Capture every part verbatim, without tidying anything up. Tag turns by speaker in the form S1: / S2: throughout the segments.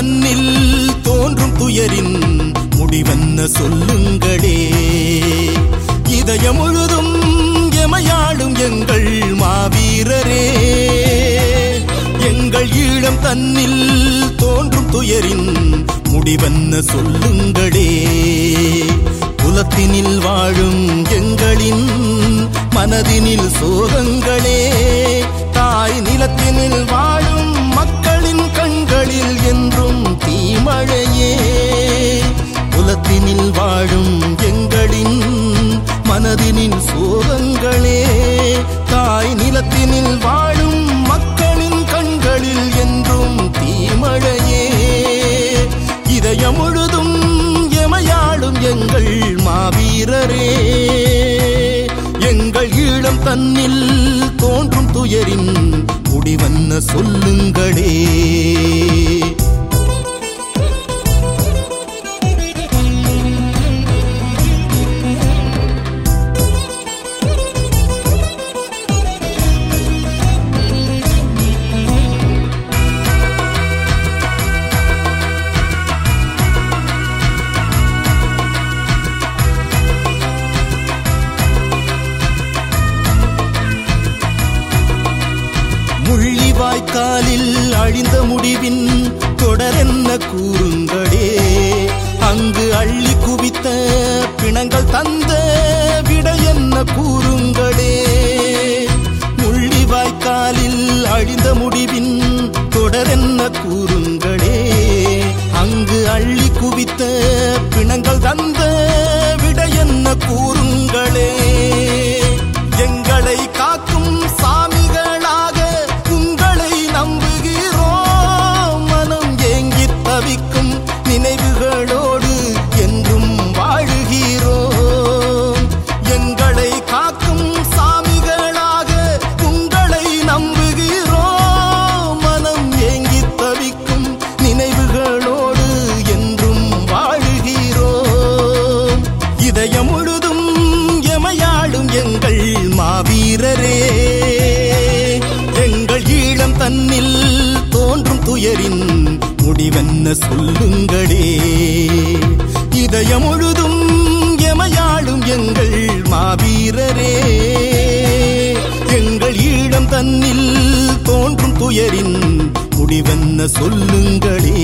S1: தன்னில் தோன்றும் துயரின் முடிவென்ன சொல்லுங்களே. இதயம் முழுதும் எமையாளும் எங்கள் மாவீரரே, எங்கள் ஈழம் தன்னில் தோன்றும் துயரின் முடிவென்ன சொல்லுங்களே. குலத்தினில் வாழும் எங்களின் மனதினில் சோகங்களே, தாய் நிலத்தினில் வாழும் மக்களின் கண்களில் என்றும் தீமழையே. குலத்தினில் வாழும் எங்களின் மனதினில் சோகங்களே, தாய் நிலத்தினில் வாழும் மக்களின் கண்களில் என்றும் தீமழையே. இதயம் முழுதும் எமையாளும் எங்கள் மாவீரரே, எங்கள் ஈழம் தன்னில் தோன்றும் துயரின் முடிவென்ன சொல்லுங்களே. முள்ளிவாய்க்காலில் அழிந்த முடிவின் தொடரென்ன கூறுங்களே, அங்கு அள்ளி குவித்த பிணங்கள் தந்த விடை என்ன கூறுங்களே. முள்ளிவாய்க்காலில் அழிந்த முடிவின் தொடரென்ன கூறுங்களே, அங்கு அள்ளி குவித்த பிணங்கள் தந்த விடை என்ன கூறுங்களே. எங்களை காக்கும் சாமிகளாக உங்களை நம்புகிறோம், மனம் ஏங்கி தவிக்கும் நினைவுகளோடு என்றும் வாழுகிறோம். எங்களை காக்கும் சாமிகளாக உங்களை நம்புகிறோம், மனம் ஏங்கி தவிக்கும் நினைவுகளோடு என்றும் வாழுகிறோம். இதயம் முழுதும் எமையாளும் எங்கள் மாவீரரே, எங்கள் ஈழம் தன்னில் தோன்றும் துயரின் முடிவென்ன சொல்லுங்களே. இதயம் முழுதும் எமையாளும் எங்கள் மாவீரரே, எங்கள் ஈழம் தன்னில் தோன்றும் துயரின் முடிவென்ன சொல்லுங்களே.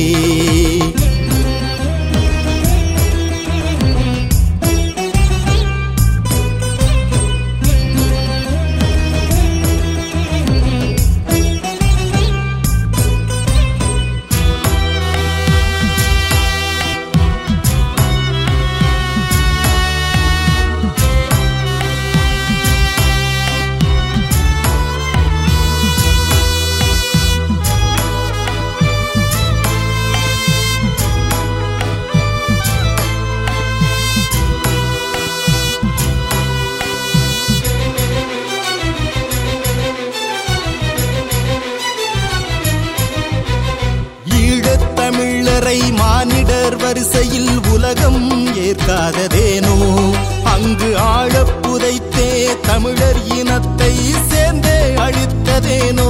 S1: தமிழரை மானிடர் வரிசையில் உலகம் ஏற்காததேனோ, அங்கு ஆழப் புதைத்தே தமிழர் இனத்தை சேர்ந்தே அழித்ததேனோ.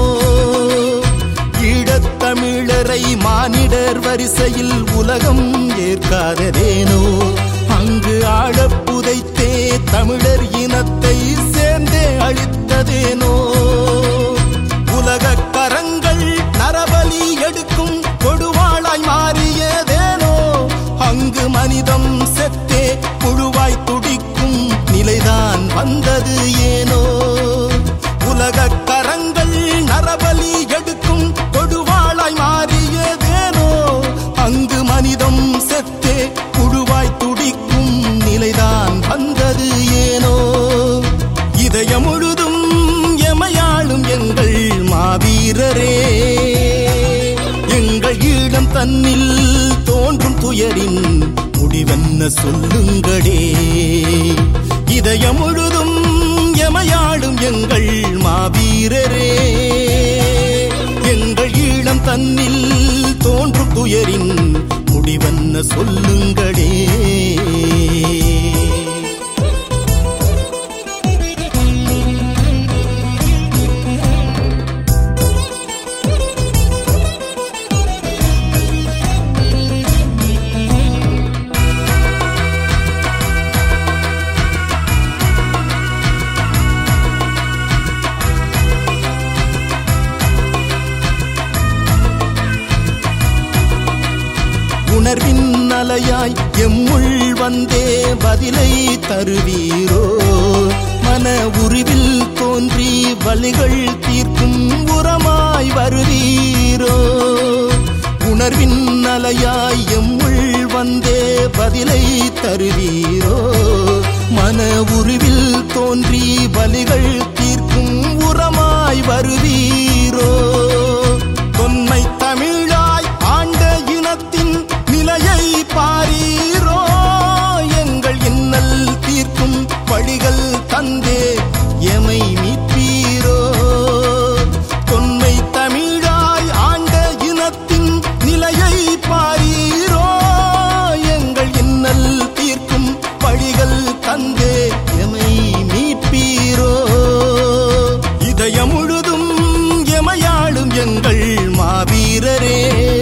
S1: ஈழத் தமிழரை மானிடர் வரிசையில் உலகம் ஏற்காததேனோ, அங்கு ஆழப் புதைத்தே தமிழர் இனத்தை சேர்ந்தே அழித்ததேனோ. உலக கரங்கள் நரபலி எடுக்கும் கொடுவாளாய் மாறியதேனோ, அங்கு மனிதம் செத்தே புழுவாய் துடிக்கும் நிலைதான் வந்தது ஏனோ. உலக கரங்கள் நரபலி எடுக்கும் கொடுவாளாய் மாறியதேனோ, அங்கு மனிதம் செத்தே புழுவாய் துடிக்கும் நிலைதான் வந்தது ஏனோ. இதயம் முழுதும் எமையாளும் எங்கள் மாவீரரே, எங்கள் ஈழம் தன்னில் தோன்றும் துயரின் முடிவென்ன சொல்லுங்களே. இதயம் முழுதும் எமையாளும் எங்கள் மாவீரரே, எங்கள் ஈழம் தன்னில் தோன்றும் துயரின் முடிவென்ன சொல்லுங்களே. உணர்வின் அலையாய் எம்முள் வந்தே பதிலை தருவீரோ மன உருவில் தோன்றி வலிகள் தீர்க்கும் உரமாய் வருவீரோ உணர்வின் அலையாய் எம்முள் வந்தே பதிலை தருவீரோ மன உருவில் தோன்றி வலிகள் தீர்க்கும் உரமாய் வருவீரோ தொன்மை தமிழாய் ஆண்ட இனத்தின் நிலையை பாரீரோ எங்கள் இன்னல் தீர்க்கும் வழிகள் தந்தே எமை மீட்பீரோ தொன்மை தமிழாய் ஆண்ட இனத்தின் நிலையை பாரீரோ எங்கள் இன்னல் தீர்க்கும் வழிகள் தந்தே எமை மீட்பீரோ இதயம் முழுதும் எமையாளும் எங்கள் மாவீரரே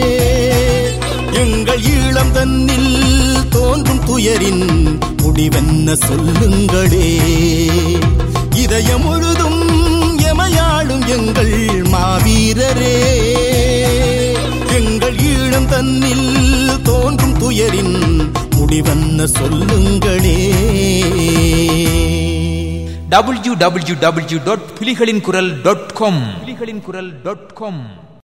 S1: எங்கள் ஈழம் தன்னில் தோன்றும் துயரின் முடிவென்ன சொல்லுங்களே இதயம் முழுதும் எமையாளும் எங்கள் மாவீரரே எங்கள் ஈழம் தன்னில் தோன்றும் துயரின் முடிவென்ன சொல்லுங்களே.
S2: டபிள்யூ டபிள்யூ டபிள்யூ டாட் புலிகளின் குரல் டாட் காம் புலிகளின் குரல் டாட் காம்